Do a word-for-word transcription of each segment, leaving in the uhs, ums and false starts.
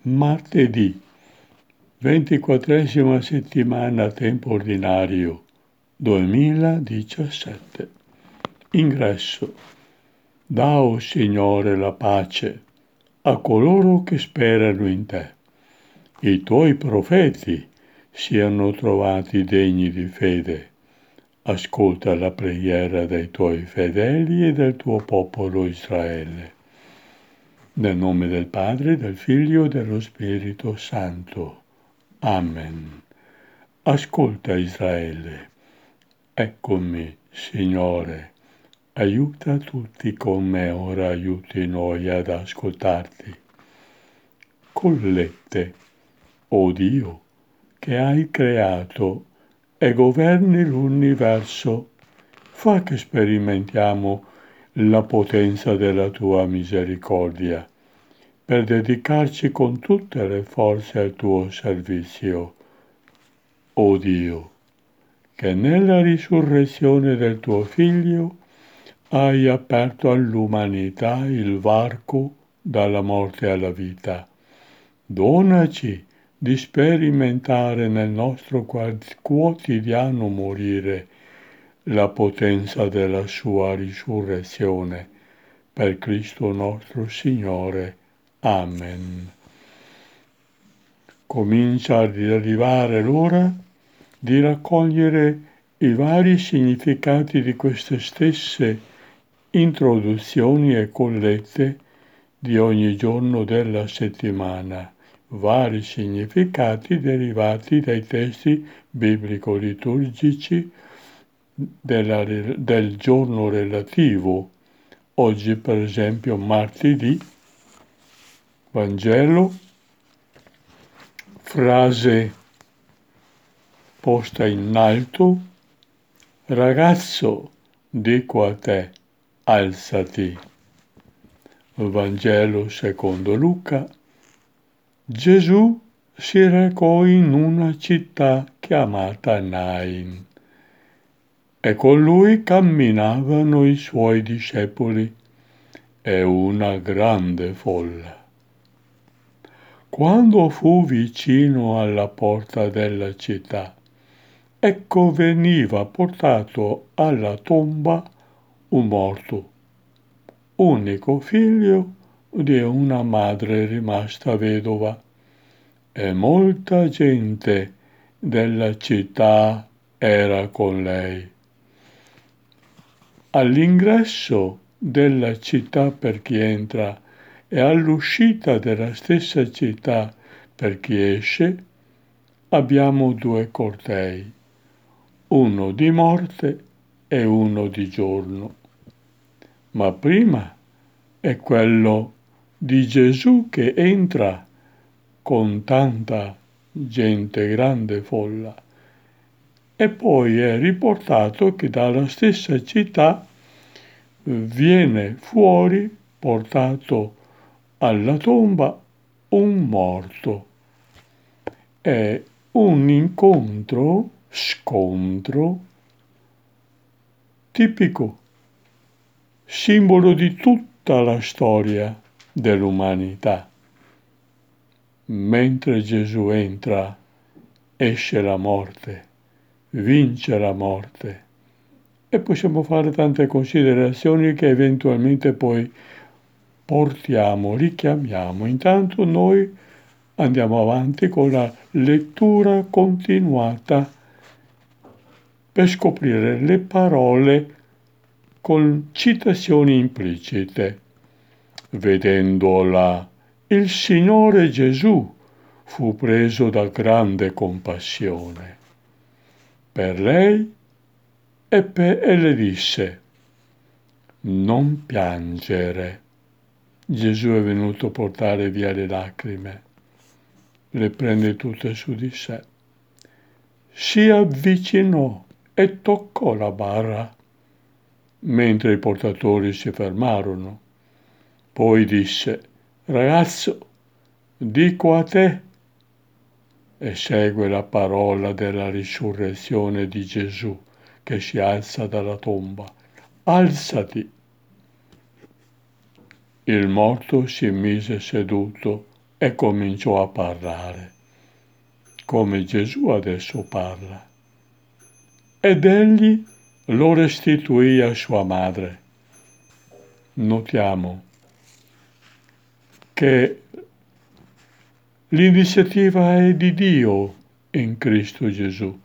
Martedì, ventiquattresima settimana a tempo ordinario, duemiladiciassette. Ingresso. Da, o Signore, la pace a coloro che sperano in te. I tuoi profeti siano trovati degni di fede. Ascolta la preghiera dei tuoi fedeli e del tuo popolo Israele. Nel nome del Padre, del Figlio e dello Spirito Santo. Amen. Ascolta Israele. Eccomi, Signore. Aiuta tutti con me, ora aiuti noi ad ascoltarti. Collette, o Dio, che hai creato e governi l'universo, fa che sperimentiamo la potenza della tua misericordia, per dedicarci con tutte le forze al tuo servizio. O Dio, che nella risurrezione del tuo Figlio hai aperto all'umanità il varco dalla morte alla vita. Donaci di sperimentare nel nostro quotidiano morire la potenza della sua risurrezione. Per Cristo nostro Signore. Amen. Comincia ad arrivare l'ora di raccogliere i vari significati di queste stesse introduzioni e collette di ogni giorno della settimana, vari significati derivati dai testi biblico-liturgici della, del giorno relativo. Oggi, per esempio, martedì, Vangelo, frase posta in alto: ragazzo, dico a te, alzati. Vangelo secondo Luca: Gesù si recò in una città chiamata Nain e con lui camminavano i suoi discepoli e una grande folla. Quando fu vicino alla porta della città, ecco veniva portato alla tomba un morto, unico figlio di una madre rimasta vedova, e molta gente della città era con lei. All'ingresso della città per chi entra e all'uscita della stessa città per chi esce abbiamo due cortei, uno di morte e uno di giorno. Ma prima è quello di Gesù che entra con tanta gente, grande folla, e poi è riportato che dalla stessa città viene fuori, portato alla tomba, un morto. È un incontro, scontro, tipico, simbolo di tutta la storia dell'umanità. Mentre Gesù entra, esce la morte, vince la morte. E possiamo fare tante considerazioni che eventualmente poi portiamo, richiamiamo. Intanto noi andiamo avanti con la lettura continuata per scoprire le parole con citazioni implicite. Vedendola, il Signore Gesù fu preso da grande compassione per lei e, per, e le disse: non piangere. Gesù è venuto a portare via le lacrime, le prende tutte su di sé. Si avvicinò e toccò la bara, mentre i portatori si fermarono. Poi disse: ragazzo, dico a te, e segue la parola della risurrezione di Gesù che si alza dalla tomba. Alzati. Il morto si mise seduto e cominciò a parlare, come Gesù adesso parla. Ed egli lo restituì a sua madre. Notiamo che l'iniziativa è di Dio in Cristo Gesù.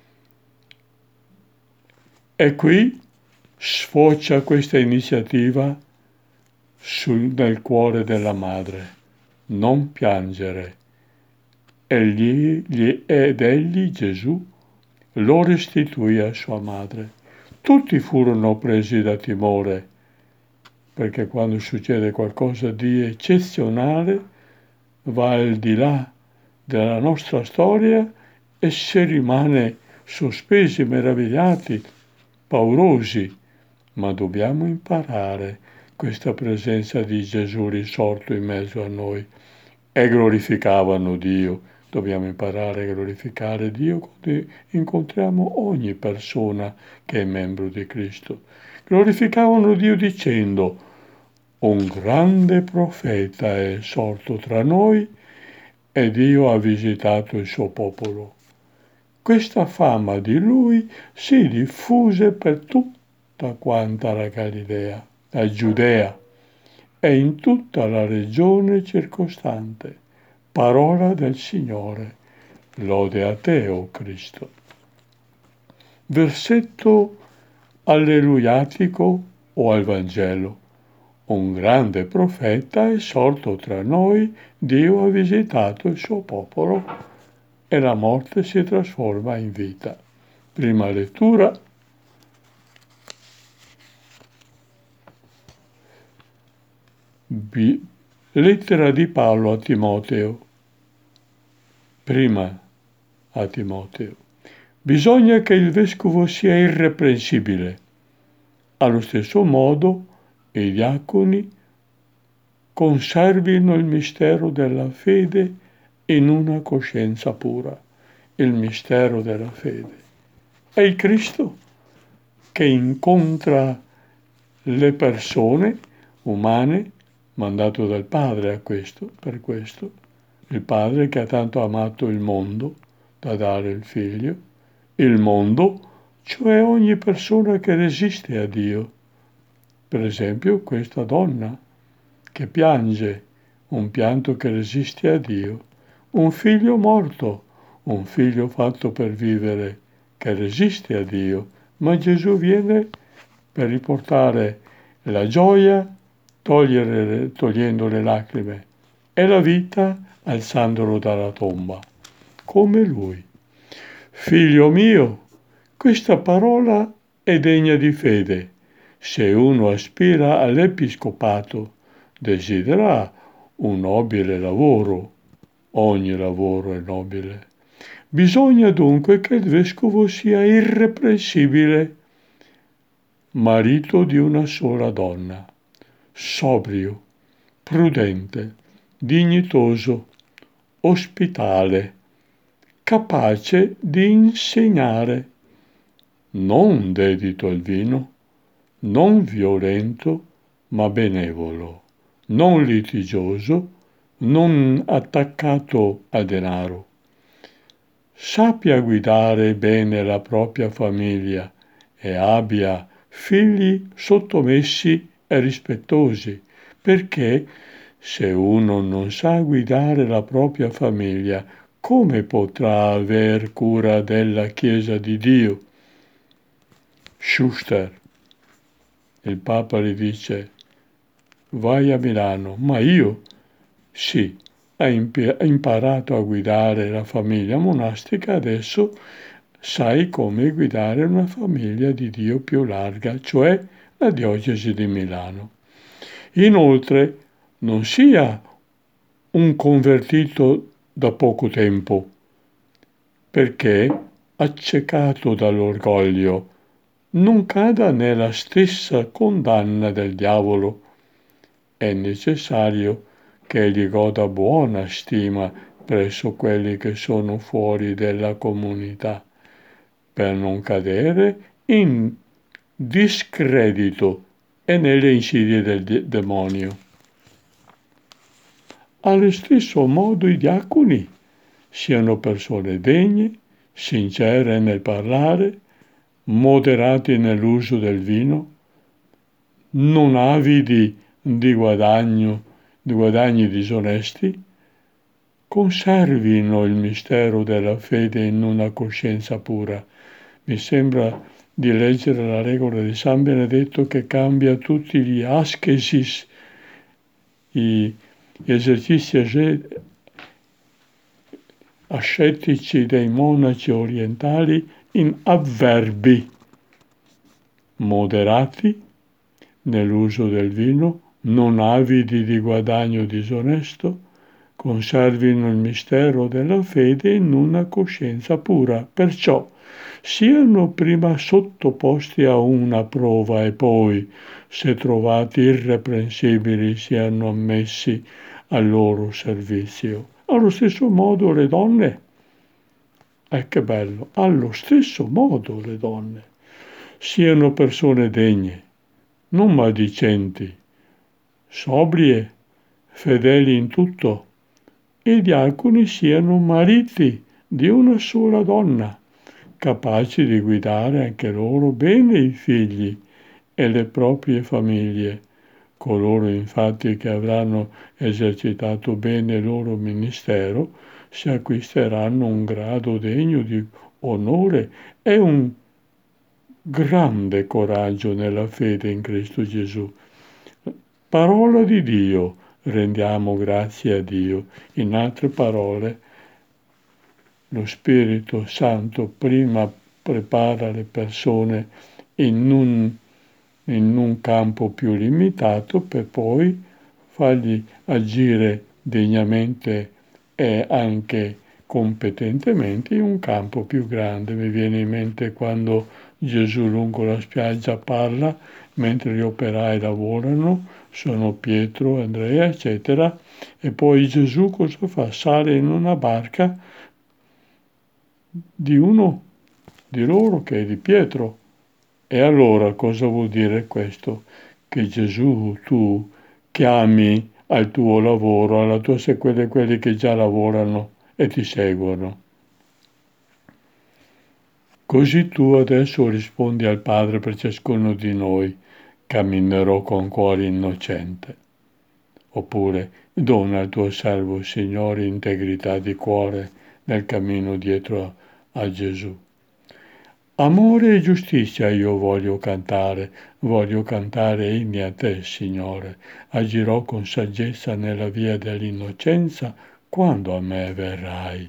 E qui sfocia questa iniziativa sul, nel cuore della madre. Non piangere. Egli, gli, ed egli, Gesù, lo restituì a sua madre. Tutti furono presi da timore, perché quando succede qualcosa di eccezionale va al di là della nostra storia e si rimane sospesi, meravigliati, paurosi, ma dobbiamo imparare questa presenza di Gesù risorto in mezzo a noi. E glorificavano Dio. Dobbiamo imparare a glorificare Dio quando incontriamo ogni persona che è membro di Cristo. Glorificavano Dio dicendo: un grande profeta è sorto tra noi e Dio ha visitato il suo popolo. Questa fama di lui si diffuse per tutta quanta la Galilea, la Giudea e in tutta la regione circostante. Parola del Signore. Lode a te, o Cristo. Versetto alleluiatico o al Vangelo. Un grande profeta è sorto tra noi, Dio ha visitato il suo popolo e la morte si trasforma in vita. Prima lettura. B. Lettera di Paolo a Timoteo. Prima a Timoteo. Bisogna che il vescovo sia irreprensibile. Allo stesso modo i diaconi conservino il mistero della fede in una coscienza pura. Il mistero della fede. È il Cristo che incontra le persone umane, mandato dal Padre a questo, per questo, il Padre che ha tanto amato il mondo da dare il Figlio, il mondo, cioè ogni persona che resiste a Dio. Per esempio questa donna che piange, un pianto che resiste a Dio, un figlio morto, un figlio fatto per vivere, che resiste a Dio, ma Gesù viene per riportare la gioia, togliere, togliendo le lacrime, e la vita alzandolo dalla tomba, come Lui. Figlio mio, questa parola è degna di fede. Se uno aspira all'episcopato, desidera un nobile lavoro. Ogni lavoro è nobile. Bisogna dunque che il vescovo sia irreprensibile, marito di una sola donna, sobrio, prudente, dignitoso, ospitale, capace di insegnare, non dedito al vino, non violento, ma benevolo, non litigioso, non attaccato al denaro. Sappia guidare bene la propria famiglia e abbia figli sottomessi e rispettosi, perché se uno non sa guidare la propria famiglia, come potrà aver cura della Chiesa di Dio? Schuster, il Papa gli dice: vai a Milano, ma io? Sì, hai imp- imparato a guidare la famiglia monastica, adesso sai come guidare una famiglia di Dio più larga, cioè la diocesi di Milano. Inoltre, non sia un convertito da poco tempo, perché, accecato dall'orgoglio, non cada nella stessa condanna del diavolo. È necessario che egli goda buona stima presso quelli che sono fuori della comunità, per non cadere in discredito e nelle insidie del de- demonio. Allo stesso modo i diaconi siano persone degne, sincere nel parlare, moderati nell'uso del vino, non avidi di guadagno, di guadagni disonesti, conservino il mistero della fede in una coscienza pura. Mi sembra di leggere la regola di San Benedetto che cambia tutti gli ascesis, gli esercizi ascetici dei monaci orientali in avverbi: moderati nell'uso del vino, non avidi di guadagno disonesto, conservino il mistero della fede in una coscienza pura. Perciò siano prima sottoposti a una prova e poi, se trovati irreprensibili, siano ammessi al loro servizio. Allo stesso modo le donne, eh che bello, allo stesso modo le donne, siano persone degne, non maldicenti, sobrie, fedeli in tutto, e i diaconi siano mariti di una sola donna, capaci di guidare anche loro bene i figli e le proprie famiglie. Coloro infatti che avranno esercitato bene il loro ministero si acquisteranno un grado degno di onore e un grande coraggio nella fede in Cristo Gesù. Parola di Dio, rendiamo grazie a Dio. In altre parole, lo Spirito Santo prima prepara le persone in un, in un campo più limitato per poi fargli agire degnamente e anche competentemente in un campo più grande. Mi viene in mente quando Gesù lungo la spiaggia parla mentre gli operai lavorano, sono Pietro, Andrea, eccetera, e poi Gesù cosa fa? Sale in una barca di uno di loro che è di Pietro. E allora cosa vuol dire questo? Che Gesù tu chiami al tuo lavoro, alla tua sequela quelli che già lavorano e ti seguono. Così tu adesso rispondi al Padre per ciascuno di noi: camminerò con cuore innocente. Oppure dona al tuo servo, Signore, integrità di cuore nel cammino dietro a Gesù. Amore e giustizia io voglio cantare, voglio cantare inni a te, Signore. Agirò con saggezza nella via dell'innocenza quando a me verrai.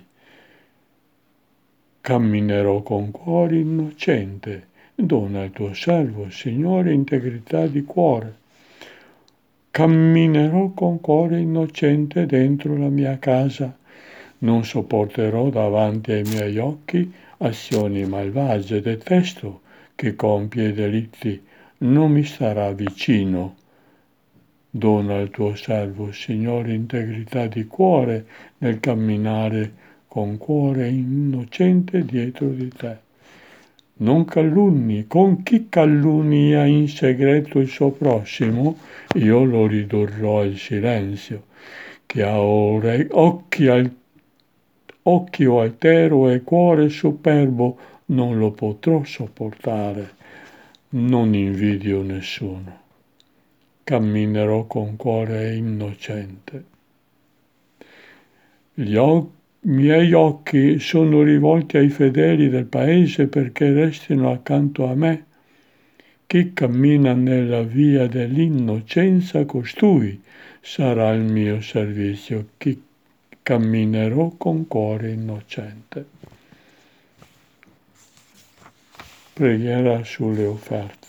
Camminerò con cuore innocente. Dona al tuo servo, Signore, integrità di cuore. Camminerò con cuore innocente dentro la mia casa. Non sopporterò davanti ai miei occhi azioni malvagie. Detesto chi compie delitti. Non mi starà vicino. Dona al tuo servo, Signore, integrità di cuore nel camminare con cuore innocente dietro di te. Non callunni, con chi calunnia in segreto il suo prossimo, io lo ridurrò al silenzio. Chi ha ore, occhi, al, occhio altero e cuore superbo non lo potrò sopportare. Non invidio nessuno. Camminerò con cuore innocente. Gli occhi I miei occhi sono rivolti ai fedeli del paese perché restino accanto a me. Chi cammina nella via dell'innocenza, costui sarà il mio servizio. Chi camminerò con cuore innocente. Preghiera sulle offerte.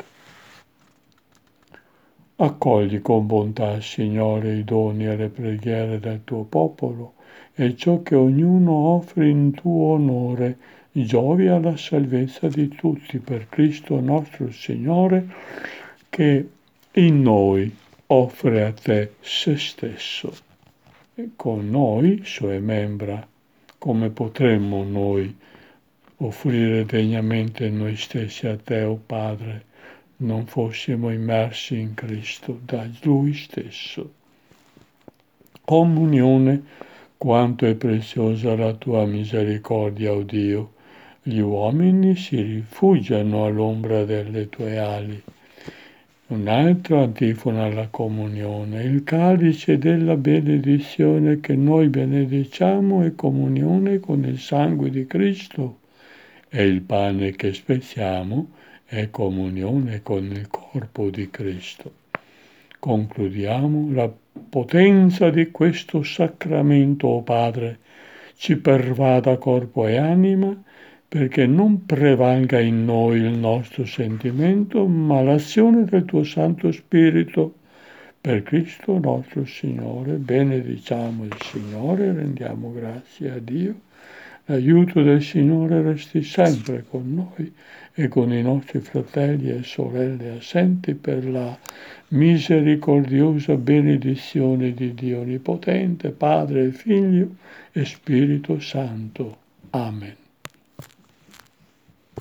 Accogli con bontà, Signore, i doni e le preghiere del tuo popolo, e ciò che ognuno offre in tuo onore giovi alla salvezza di tutti, per Cristo nostro Signore, che in noi offre a te se stesso. E con noi, sue membra, come potremmo noi offrire degnamente noi stessi a te, o Padre, non fossimo immersi in Cristo da Lui stesso. comunione. Quanto è preziosa la tua misericordia, o Dio! Gli uomini si rifugiano all'ombra delle tue ali. Un'altra antifona alla comunione. Il calice della benedizione che noi benediciamo è comunione con il sangue di Cristo, e il pane che spezziamo è comunione con il corpo di Cristo. Concludiamo: la potenza di questo sacramento, o Padre, ci pervada corpo e anima, perché non prevalga in noi il nostro sentimento, ma l'azione del tuo Santo Spirito. Per Cristo nostro Signore, benediciamo il Signore, rendiamo grazie a Dio. L'aiuto del Signore resti sempre con noi e con i nostri fratelli e sorelle assenti, per la misericordiosa benedizione di Dio Onnipotente, Padre e Figlio e Spirito Santo. Amen.